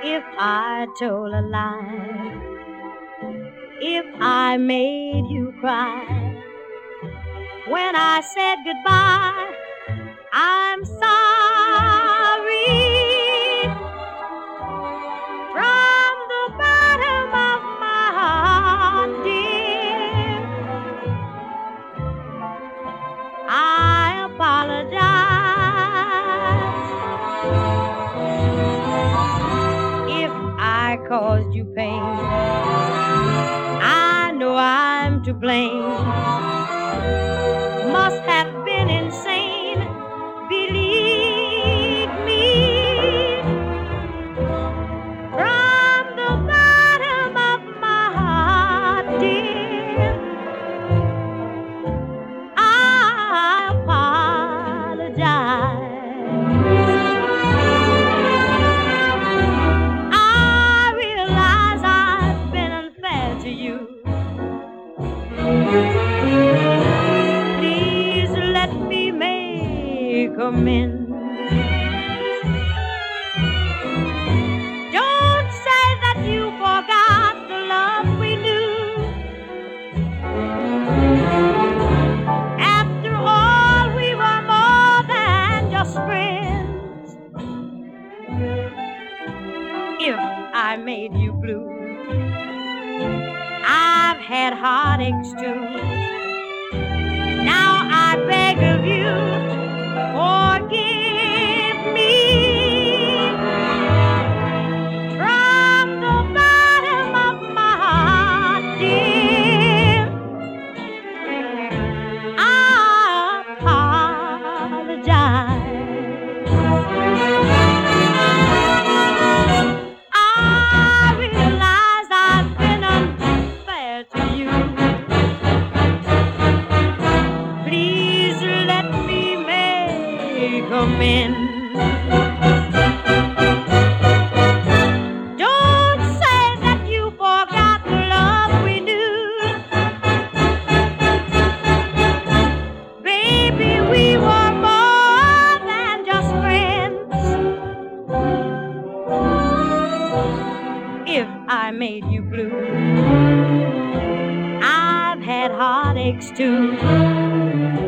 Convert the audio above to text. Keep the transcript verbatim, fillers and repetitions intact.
if I told a lie, if I made you cry when I said goodbye. I'm sorry from the bottom of my heart, dear. I apologize if I caused you pain. I know I'm to blame. Must have been insane, believe me. From the bottom of my heart, dear, I apologize. I realize I've been unfair to you. Please let me make amends. Don't say that you forgot the love we knew. After all, we were more than just friends. If I made you blue, I've had heartaches too. Now I beg of you, forgive me. From the bottom of my heart, dear, I apologize. I realize I've been unfair to you. Please let me make amends. Don't say that you forgot the love we knew. Baby, we were more than just friends. If I made you blue, I've had heartaches too.